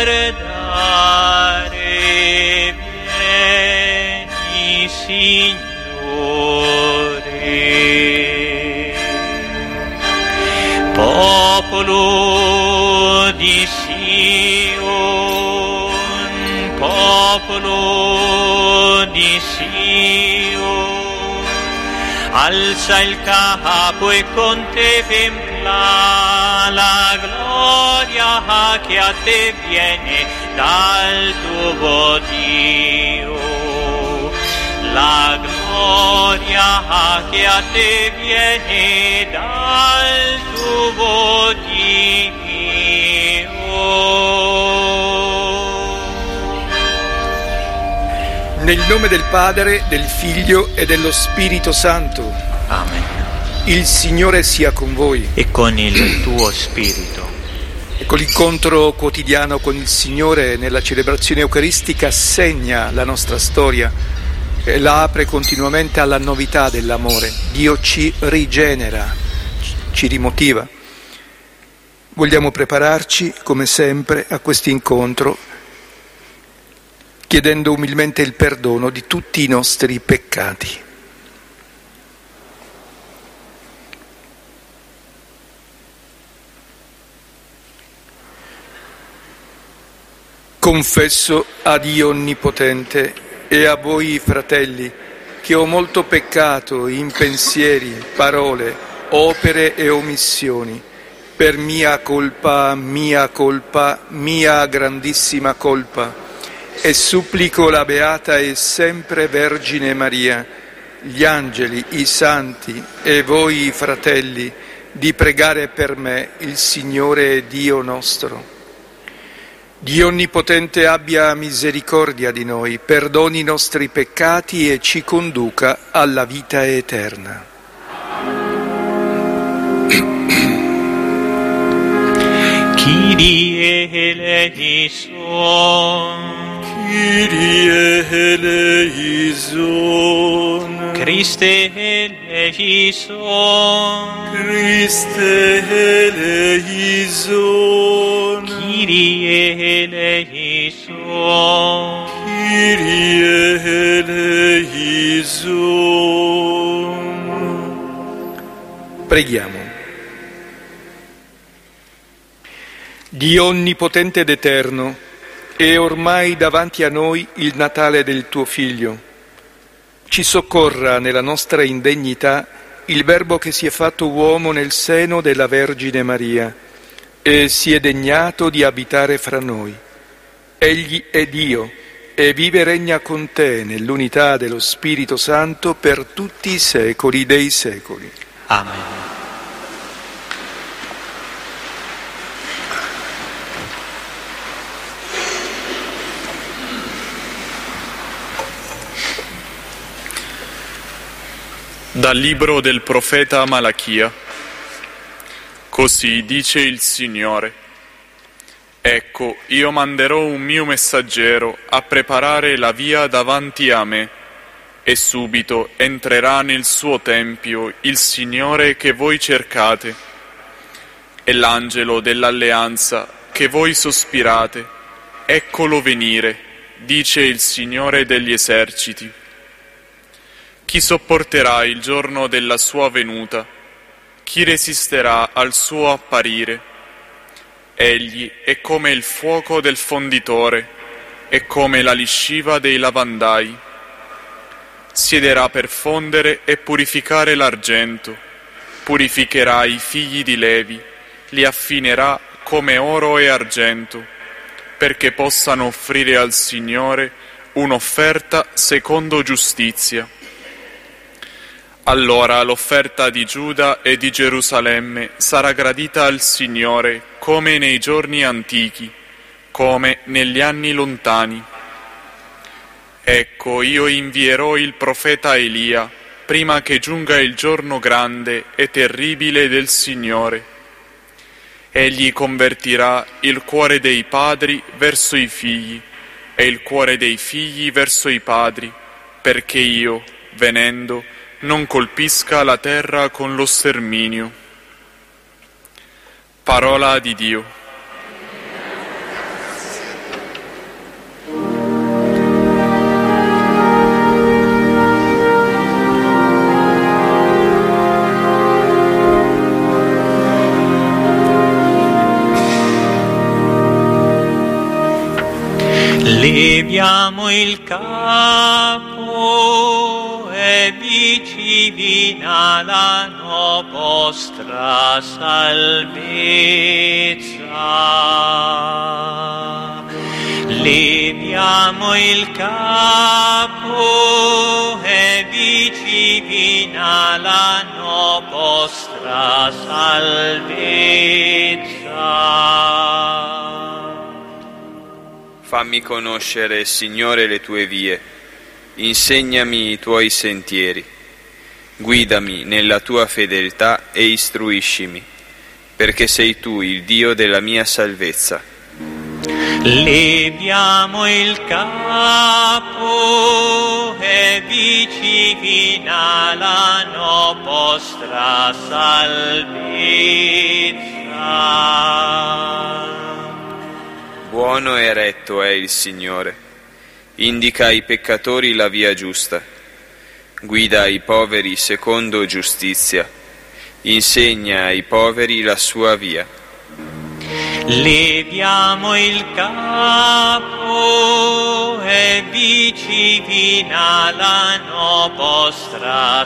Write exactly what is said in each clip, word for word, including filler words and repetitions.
guardare, vieni, Signore. Popolo di Sion, popolo di Sion, alza il capo e contempla la gloria che a te viene dal tuo Dio. La gloria che a te viene dal tuo Dio. Nel nome del Padre, del Figlio e dello Spirito Santo. Amen. Il Signore sia con voi. E con il tuo spirito. Ecco, l'incontro quotidiano con il Signore nella celebrazione eucaristica segna la nostra storia e la apre continuamente alla novità dell'amore. Dio ci rigenera, ci rimotiva. Vogliamo prepararci, come sempre, a questo incontro, chiedendo umilmente il perdono di tutti i nostri peccati. Confesso a Dio Onnipotente e a voi, fratelli, che ho molto peccato in pensieri, parole, opere e omissioni, per mia colpa, mia colpa, mia grandissima colpa, e supplico la Beata e sempre Vergine Maria, gli angeli, i santi e voi, fratelli, di pregare per me il Signore Dio nostro. Dio Onnipotente abbia misericordia di noi, perdoni i nostri peccati e ci conduca alla vita eterna. Kyrie eleison, Kyrie eleison, Christe eleison, Christe eleison, Kyrie eleison, Kyrie eleison. Preghiamo. Dio Onnipotente ed Eterno, è ormai davanti a noi il Natale del tuo Figlio. Ci soccorra nella nostra indegnità il Verbo che si è fatto uomo nel seno della Vergine Maria e si è degnato di abitare fra noi. Egli è Dio e vive e regna con te nell'unità dello Spirito Santo per tutti i secoli dei secoli. Amen. Dal libro del profeta Malachia. Così dice il Signore: ecco, io manderò un mio messaggero a preparare la via davanti a me, e subito entrerà nel suo tempio il Signore che voi cercate, e l'angelo dell'alleanza che voi sospirate, eccolo venire, dice il Signore degli eserciti. Chi sopporterà il giorno della sua venuta? Chi resisterà al suo apparire? Egli è come il fuoco del fonditore, è come la lisciva dei lavandai. Siederà per fondere e purificare l'argento, purificherà i figli di Levi, li affinerà come oro e argento, perché possano offrire al Signore un'offerta secondo giustizia. Allora l'offerta di Giuda e di Gerusalemme sarà gradita al Signore come nei giorni antichi, come negli anni lontani. Ecco, io invierò il profeta Elia prima che giunga il giorno grande e terribile del Signore. Egli convertirà il cuore dei padri verso i figli e il cuore dei figli verso i padri, perché io, venendo, non colpisca la terra con lo sterminio. Parola di Dio. Leviamo il capo e vicina la no vostra salvezza. Leviamo il capo e vicina la no vostra salvezza. Fammi conoscere, Signore, le tue vie, insegnami i tuoi sentieri, guidami nella tua fedeltà e istruiscimi, perché sei tu il Dio della mia salvezza. Leviamo il capo e vicina la no vostra salvezza. Buono e retto è il Signore, indica ai peccatori la via giusta, guida i poveri secondo giustizia, insegna ai poveri la sua via. Leviamo il capo e vicina la no vostra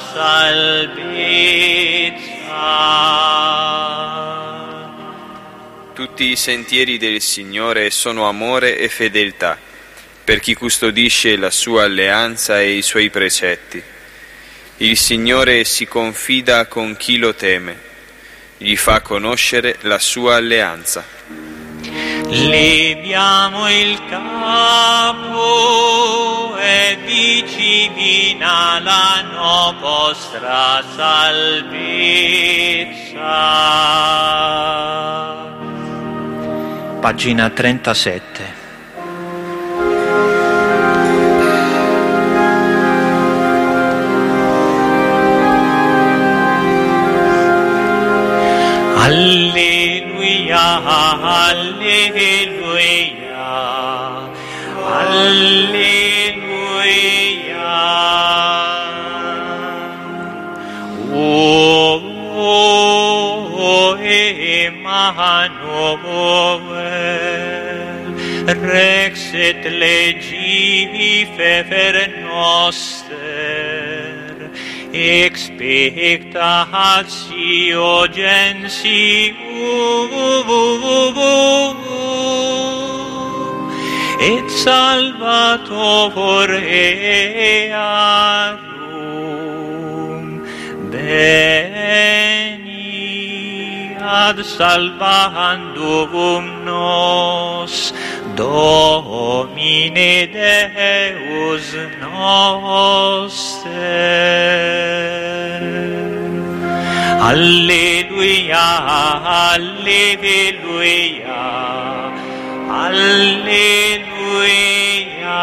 salvezza. Tutti i sentieri del Signore sono amore e fedeltà, per chi custodisce la sua alleanza e i suoi precetti. Il Signore si confida con chi lo teme, gli fa conoscere la sua alleanza. Leviamo il capo e vicina la no vostra salvezza. Pagina trentasette. Alleluia, alleluia, alleluia. Oh, oh, Emmanuel, Rex et legivi fefer noster, expectatio gensi et salvator earum. Veni ad salvandum nos, Domine Deus noster. Alleluia, alleluia, alleluia.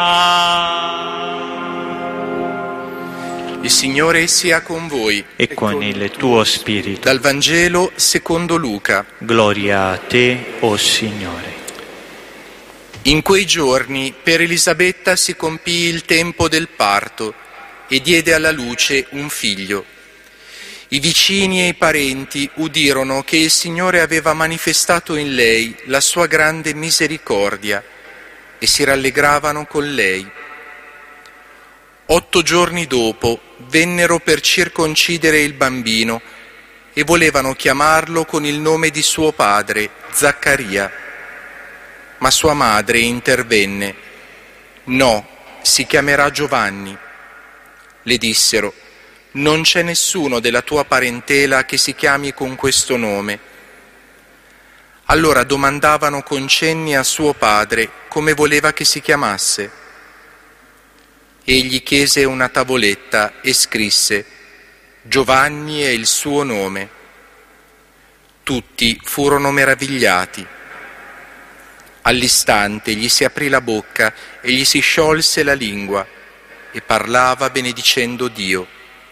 Il Signore sia con voi E con il tuo spirito. dal Vangelo secondo Luca. Gloria a te, o Signore. In quei giorni per Elisabetta si compì il tempo del parto e diede alla luce un figlio. I vicini e i parenti udirono che il Signore aveva manifestato in lei la sua grande misericordia e si rallegravano con lei. Otto giorni dopo vennero per circoncidere il bambino e volevano chiamarlo con il nome di suo padre, Zaccaria. Ma sua madre intervenne. No, si chiamerà Giovanni. Le dissero: non c'è nessuno della tua parentela che si chiami con questo nome. Allora domandavano con cenni a suo padre come voleva che si chiamasse. Egli chiese una tavoletta e scrisse: Giovanni è il suo nome. Tutti furono meravigliati. All'istante gli si aprì la bocca e gli si sciolse la lingua e parlava benedicendo Dio.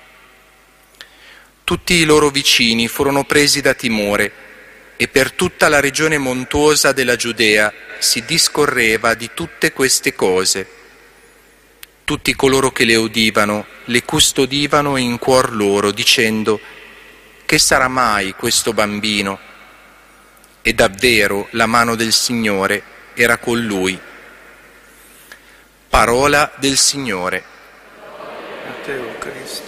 Tutti i loro vicini furono presi da timore e per tutta la regione montuosa della Giudea si discorreva di tutte queste cose. Tutti coloro che le udivano le custodivano in cuor loro, dicendo: che sarà mai questo bambino? E davvero la mano del Signore era con lui. Parola del Signore. A te, o Cristo.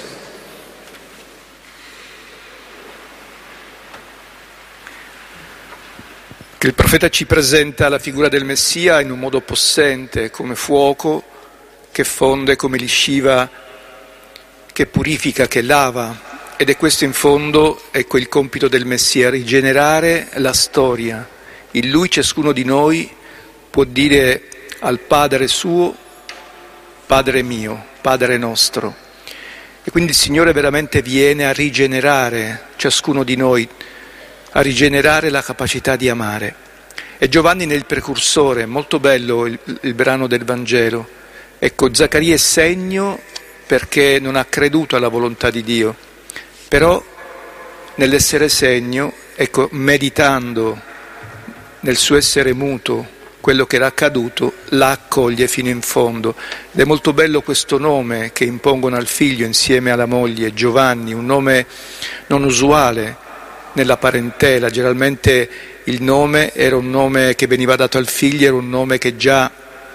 Che il profeta ci presenta la figura del Messia in un modo possente, come fuoco che fonde, come lisciva che purifica, che lava. Ed è questo in fondo, ecco, il compito del Messia, rigenerare la storia. In Lui ciascuno di noi può dire al Padre suo, Padre mio, Padre nostro. E quindi il Signore veramente viene a rigenerare ciascuno di noi, a rigenerare la capacità di amare. E Giovanni nel precursore, molto bello il, il brano del Vangelo. Ecco, Zaccaria è segno perché non ha creduto alla volontà di Dio, però nell'essere segno, ecco, meditando nel suo essere muto quello che era accaduto, la accoglie fino in fondo. Ed è molto bello questo nome che impongono al figlio insieme alla moglie, Giovanni, un nome non usuale nella parentela. Generalmente il nome era un nome che veniva dato al figlio, era un nome che già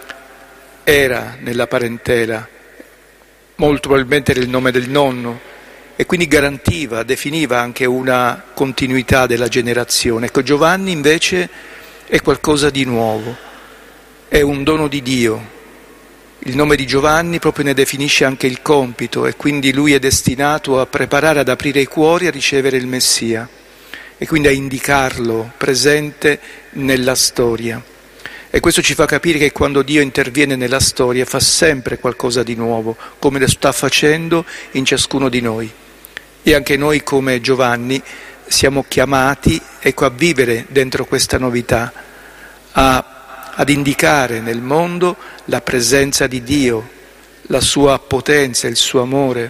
era nella parentela, molto probabilmente era il nome del nonno, e quindi garantiva, definiva anche una continuità della generazione. Ecco, Giovanni invece è qualcosa di nuovo, è un dono di Dio. Il nome di Giovanni proprio ne definisce anche il compito, e quindi lui è destinato a preparare, ad aprire i cuori a ricevere il Messia, e quindi a indicarlo presente nella storia. E questo ci fa capire che quando Dio interviene nella storia fa sempre qualcosa di nuovo, come lo sta facendo in ciascuno di noi. E anche noi come Giovanni siamo chiamati, ecco, a vivere dentro questa novità, a, ad indicare nel mondo la presenza di Dio, la sua potenza, il suo amore,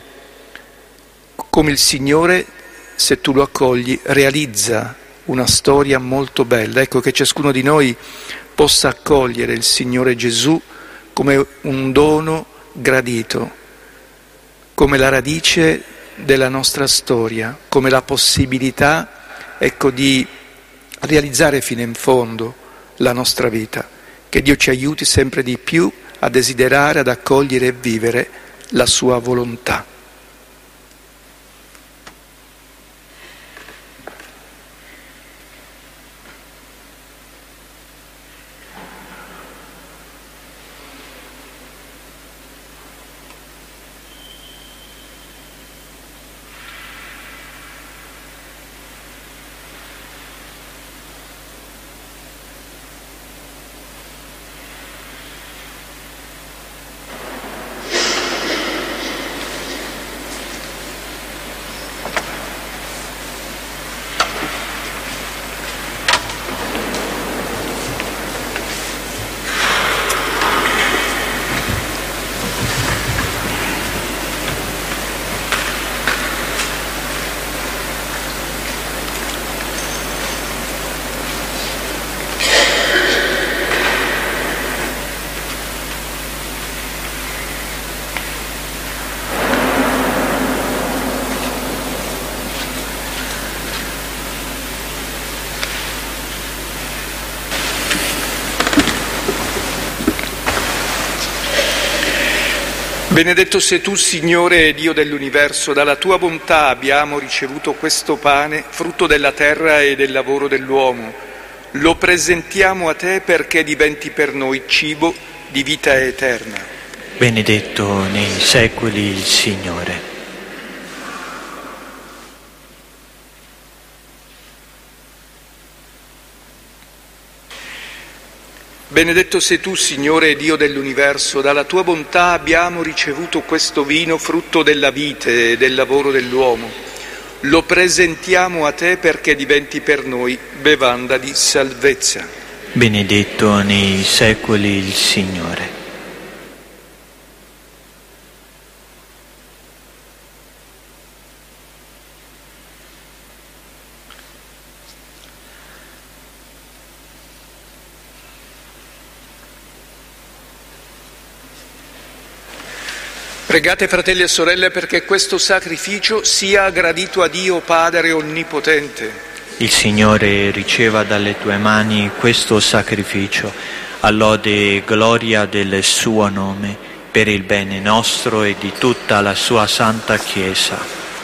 come il Signore, se tu lo accogli, realizza una storia molto bella. Ecco, che ciascuno di noi possa accogliere il Signore Gesù come un dono gradito, come la radice della nostra storia, come la possibilità, ecco, di realizzare fino in fondo la nostra vita. Che Dio ci aiuti sempre di più a desiderare, ad accogliere e vivere la sua volontà. Benedetto sei tu, Signore Dio dell'universo, dalla tua bontà abbiamo ricevuto questo pane, frutto della terra e del lavoro dell'uomo. Lo presentiamo a te perché diventi per noi cibo di vita eterna. Benedetto nei secoli il Signore. Benedetto sei tu, Signore Dio dell'universo, dalla tua bontà abbiamo ricevuto questo vino, frutto della vite e del lavoro dell'uomo. Lo presentiamo a te perché diventi per noi bevanda di salvezza. Benedetto nei secoli il Signore. Pregate, fratelli e sorelle, perché questo sacrificio sia gradito a Dio Padre Onnipotente. Il Signore riceva dalle tue mani questo sacrificio, a lode e gloria del suo nome, per il bene nostro e di tutta la sua santa Chiesa.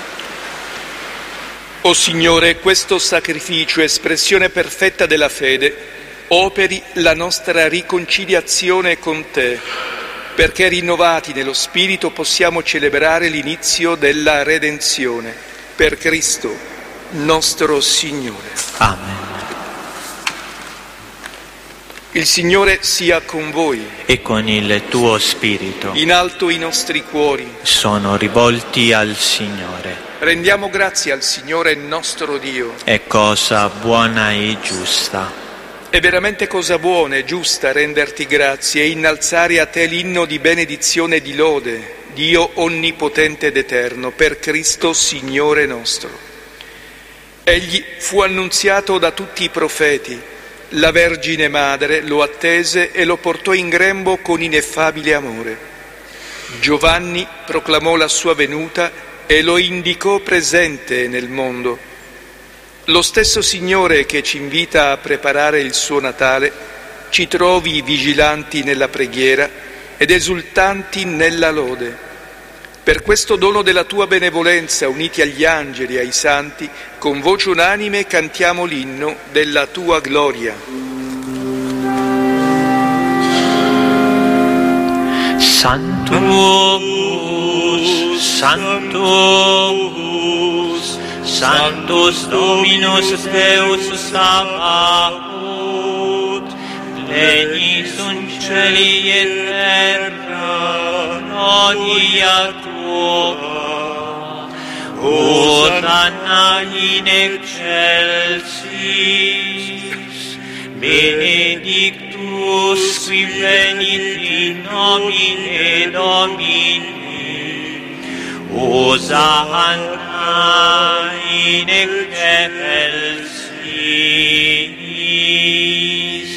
O Signore, questo sacrificio, espressione perfetta della fede, operi la nostra riconciliazione con Te, perché rinnovati nello Spirito possiamo celebrare l'inizio della redenzione. Per Cristo nostro Signore. Amen. Il Signore sia con voi. E con il tuo spirito. In alto i nostri cuori Sono rivolti al Signore. rendiamo grazie al Signore nostro Dio. È cosa buona e giusta. È veramente cosa buona e giusta renderti grazie e innalzare a te l'inno di benedizione e di lode, Dio onnipotente ed eterno, per Cristo Signore nostro. Egli fu annunziato da tutti i profeti, la Vergine Madre lo attese e lo portò in grembo con ineffabile amore. Giovanni proclamò la sua venuta e lo indicò presente nel mondo. Lo stesso Signore che ci invita a preparare il suo Natale ci trovi vigilanti nella preghiera ed esultanti nella lode. Per questo dono della tua benevolenza, uniti agli angeli e ai santi, con voce unanime cantiamo l'inno della tua gloria. Sanctus, Sanctus, Sanctus Dominus Deus Sabaoth, pleni sunt cieli et terra, gloria tua. Hosanna in excelsis, benedictus qui venit in nomine Domini, Hosanna in excelsis.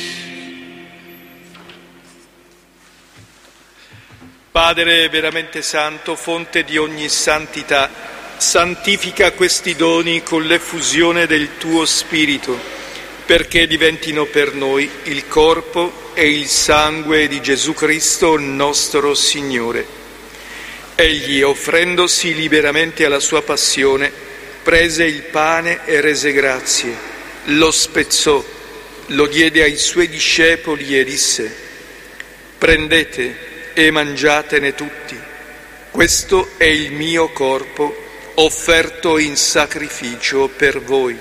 Padre veramente santo, fonte di ogni santità, santifica questi doni con l'effusione del tuo Spirito, perché diventino per noi il corpo e il sangue di Gesù Cristo nostro Signore. Egli, offrendosi liberamente alla sua passione, prese il pane e rese grazie, lo spezzò, lo diede ai suoi discepoli e disse: prendete e mangiatene tutti, questo è il mio corpo offerto in sacrificio per voi.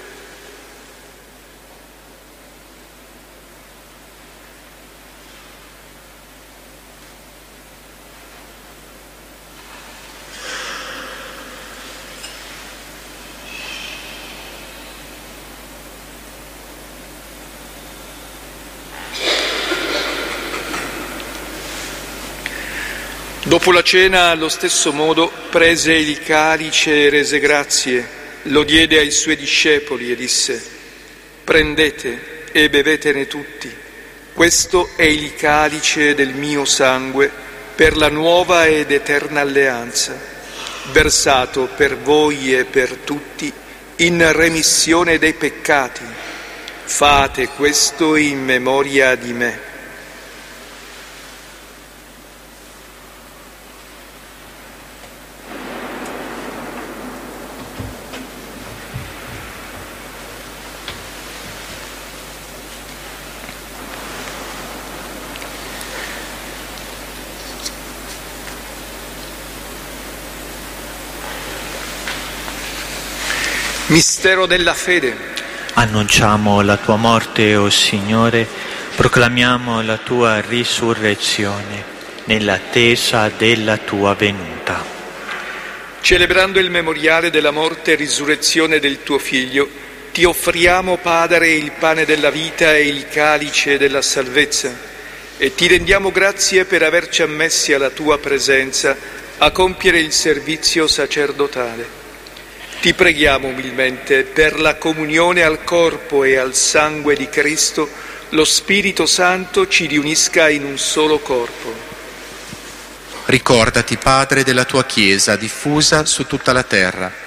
Dopo la cena, allo stesso modo, prese il calice e rese grazie, lo diede ai suoi discepoli e disse: prendete e bevetene tutti, questo è il calice del mio sangue per la nuova ed eterna alleanza, versato per voi e per tutti in remissione dei peccati. Fate questo in memoria di me. Mistero della fede. Annunciamo la tua morte, o Signore, proclamiamo la tua risurrezione nell'attesa della tua venuta. Celebrando il memoriale della morte e risurrezione del tuo Figlio, ti offriamo, Padre, il pane della vita e il calice della salvezza, e ti rendiamo grazie per averci ammessi alla tua presenza a compiere il servizio sacerdotale. Ti preghiamo umilmente per la comunione al corpo e al sangue di Cristo, lo Spirito Santo ci riunisca in un solo corpo. Ricordati, Padre, della tua Chiesa diffusa su tutta la terra.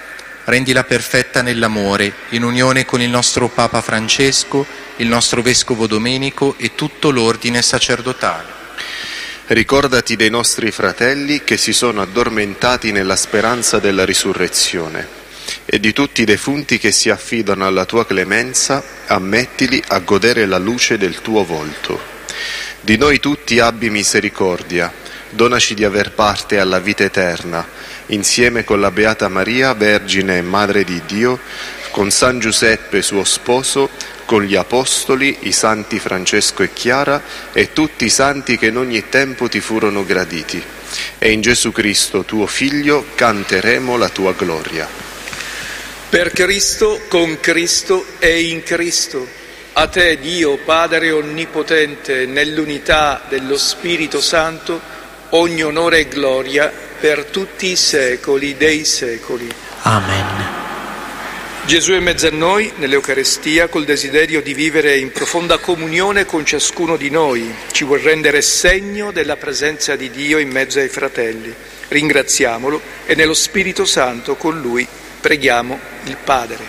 rendila perfetta nell'amore, in unione con il nostro Papa Francesco, il nostro Vescovo Domenico e tutto l'ordine sacerdotale. Ricordati dei nostri fratelli che si sono addormentati nella speranza della risurrezione e di tutti i defunti che si affidano alla tua clemenza, ammettili a godere la luce del tuo volto. Di noi tutti abbi misericordia, donaci di aver parte alla vita eterna, insieme con la Beata Maria, Vergine e Madre di Dio, con San Giuseppe suo sposo, con gli Apostoli, i Santi Francesco e Chiara e tutti i santi che in ogni tempo ti furono graditi. E in Gesù Cristo, tuo Figlio, canteremo la tua gloria. Per Cristo, con Cristo e in Cristo, a te Dio Padre Onnipotente, nell'unità dello Spirito Santo, ogni onore e gloria per tutti i secoli dei secoli. Amen. Gesù è in mezzo a noi, nell'Eucarestia, col desiderio di vivere in profonda comunione con ciascuno di noi. Ci vuol rendere segno della presenza di Dio in mezzo ai fratelli. Ringraziamolo e nello Spirito Santo con Lui preghiamo il Padre.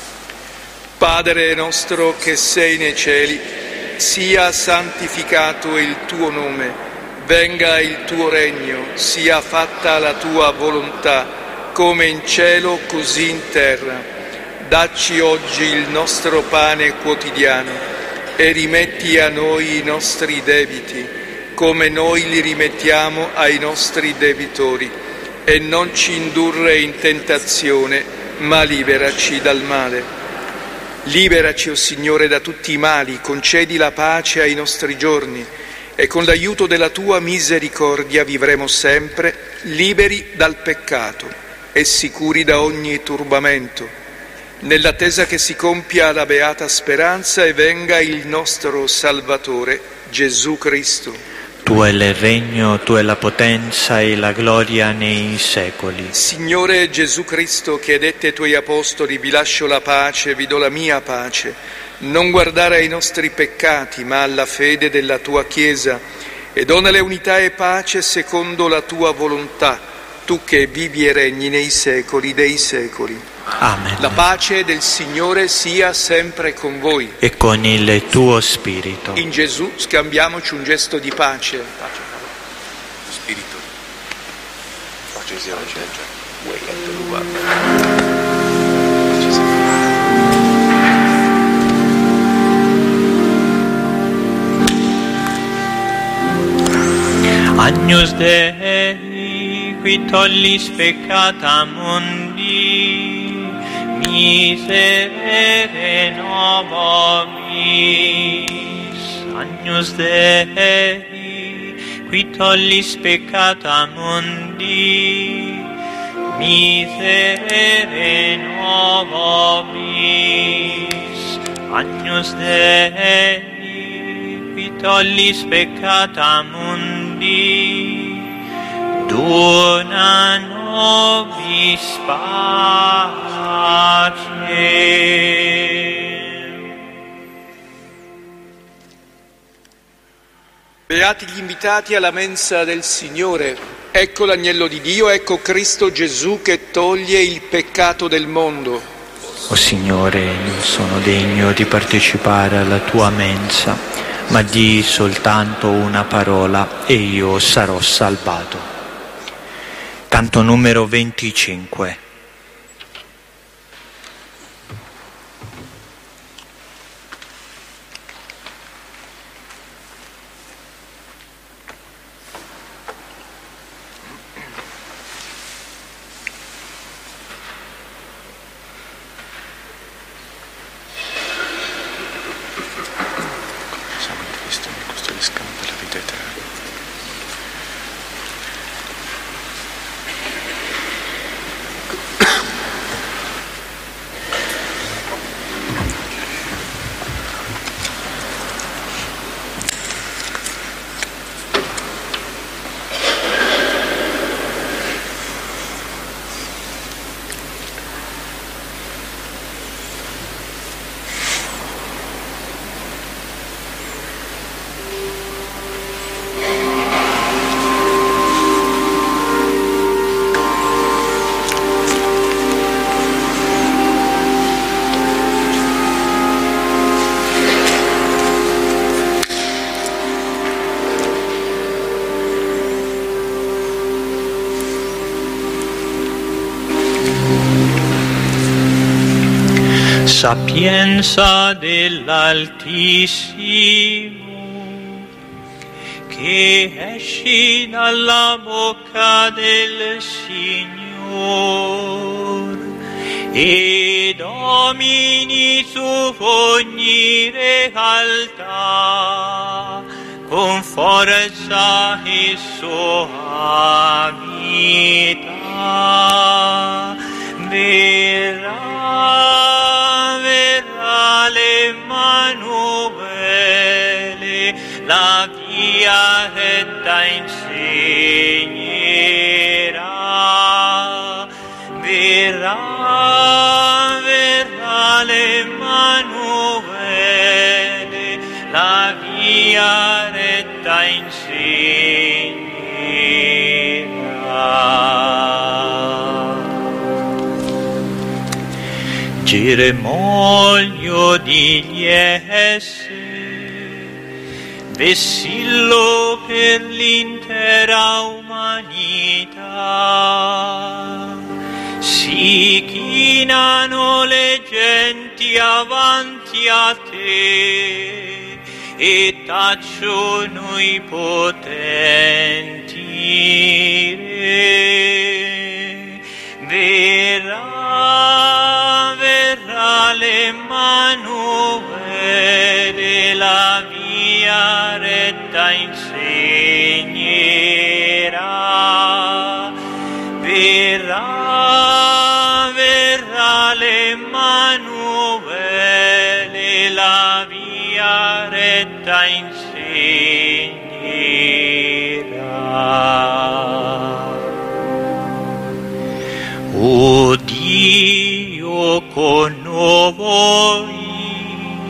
Padre nostro che sei nei cieli, sia santificato il tuo nome. Venga il tuo regno, sia fatta la tua volontà, come in cielo così in terra. Dacci oggi il nostro pane quotidiano e rimetti a noi i nostri debiti, come noi li rimettiamo ai nostri debitori. E non ci indurre in tentazione, ma liberaci dal male. Liberaci, o Signore, da tutti i mali, concedi la pace ai nostri giorni, e con l'aiuto della tua misericordia vivremo sempre liberi dal peccato e sicuri da ogni turbamento, nell'attesa che si compia la beata speranza e venga il nostro Salvatore, Gesù Cristo. Tuo è il regno, tua è la potenza e la gloria nei secoli. Signore Gesù Cristo, che hai detto ai tuoi apostoli: vi lascio la pace, vi do la mia pace, non guardare ai nostri peccati, ma alla fede della tua Chiesa, e donale unità e pace secondo la tua volontà, tu che vivi e regni nei secoli dei secoli. Amen. La pace del Signore sia sempre con voi. E con il tuo spirito. In Gesù scambiamoci un gesto di pace. Pace. Spirito. Pace sia la Agnus Dei, qui tollis peccata mundi, miserere nobis. Agnus Dei, qui tollis peccata mundi, miserere nobis. Agnus Dei, qui tollis peccata mundi, dona nobis pace. Beati gli invitati alla mensa del Signore. Ecco l'agnello di Dio, ecco Cristo Gesù che toglie il peccato del mondo. O Signore, non sono degno di partecipare alla tua mensa, ma di soltanto una parola e io sarò salvato. Canto numero venticinque. sapienza dell'Altissimo, che esci dalla bocca del Signore e domini su ogni realtà con forza e soavità. Verrà, verrà l'Emanuele, la via retta insegnerà. Verrà, verrà l'Emanuele, la via retta insegnerà. Germoglio di liesse, vessillo per l'intera umanità. Si chinano le genti avanti a te e tacciono i potenti re. Verrà, verrà l'Emanuele, la via retta insegnerà. Verrà, verrà l'Emanuele, la via retta insegnerà. O Dio con noi,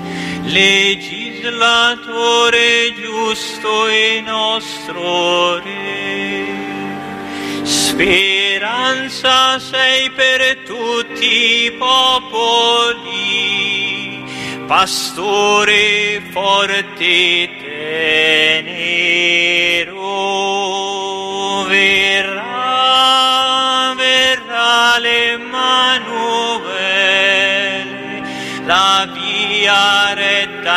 legislatore giusto e nostro Re, speranza sei per tutti i popoli, pastore forte tenero. Verrà, verrà l'Emanuele, la via retta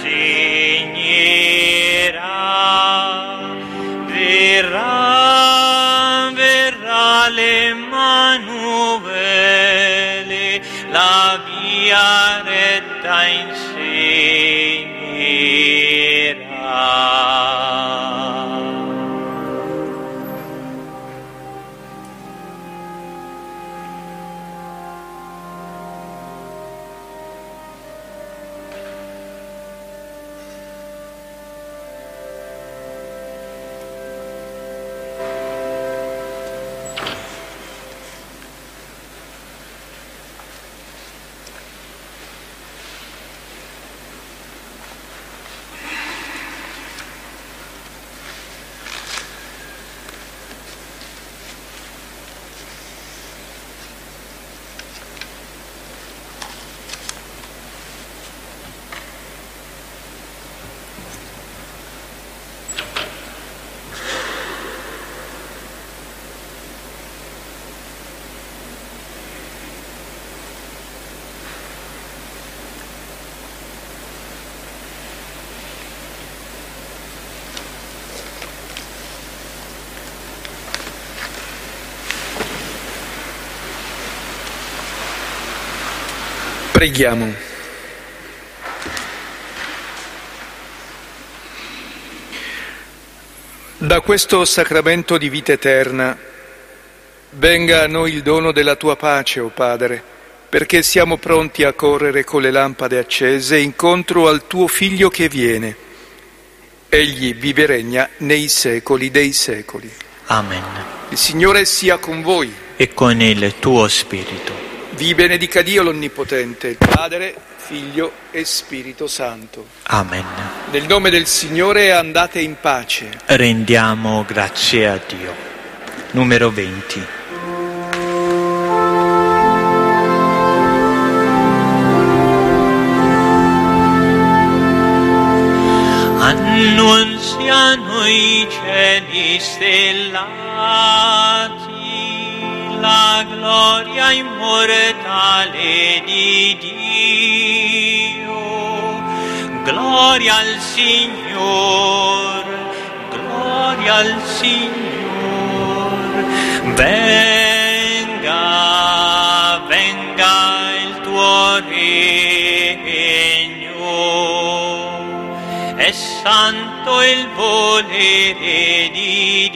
insegnerà. Verrà, verrà l'Emanuele, la via retta insegnerà. Preghiamo. Da questo sacramento di vita eterna venga a noi il dono della tua pace, o Padre, perché siamo pronti a correre con le lampade accese incontro al tuo Figlio che viene. Egli vive e regna nei secoli dei secoli. Amen. Il Signore sia con voi. E con il tuo spirito. Vi benedica Dio l'Onnipotente, il Padre, Figlio e Spirito Santo. Amen. Nel nome del Signore andate in pace. Rendiamo grazie a Dio. Numero venti. Annunziano i cieli stellati la gloria immortale di Dio. Gloria al Signore, gloria al Signore. Venga, venga il tuo regno. È santo il volere di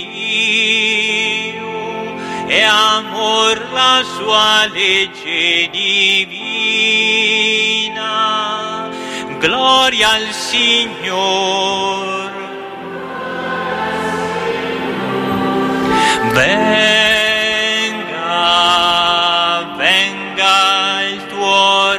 Dio, e amor la sua legge divina. Gloria al Signore. Venga, venga il tuo